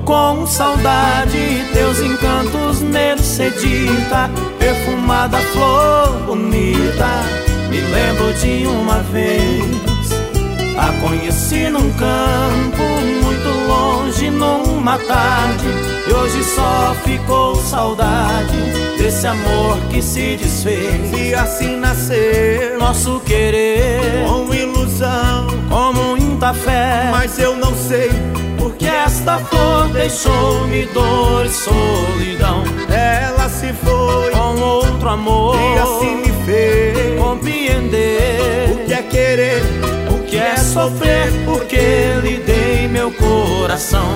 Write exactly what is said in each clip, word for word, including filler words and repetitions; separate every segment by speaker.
Speaker 1: com saudade, teus encantos Mercedita, perfumada flor bonita. Me lembro de uma vez, a conheci num campo muito longe, numa tarde, e hoje só ficou saudade desse amor que se desfez.
Speaker 2: E assim nasceu
Speaker 1: nosso querer,
Speaker 2: com ilusão,
Speaker 1: com muita fé.
Speaker 2: mas eu não sei
Speaker 1: porque esta flor deixou-me dor e solidão.
Speaker 2: ela se foi
Speaker 1: Com outro amor,
Speaker 2: e assim me fez
Speaker 1: compreender
Speaker 2: o que é querer,
Speaker 1: o que é sofrer, porque lhe dei meu coração.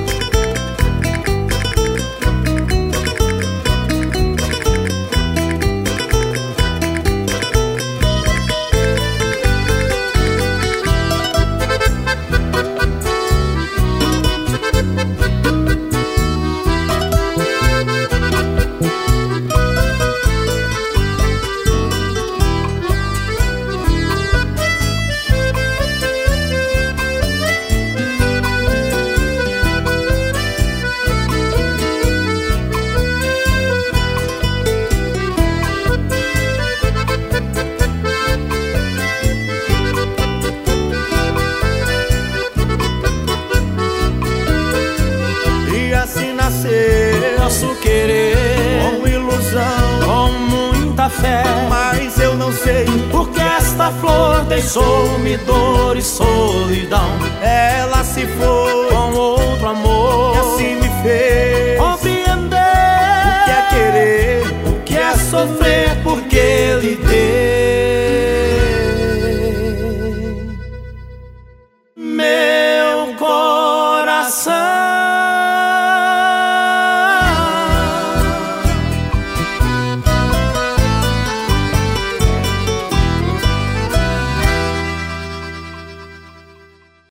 Speaker 1: Nosso querer,
Speaker 2: com ilusão,
Speaker 1: com muita fé,
Speaker 2: mas eu não sei
Speaker 1: porque esta flor deixou-me dor e solidão.
Speaker 2: ela se foi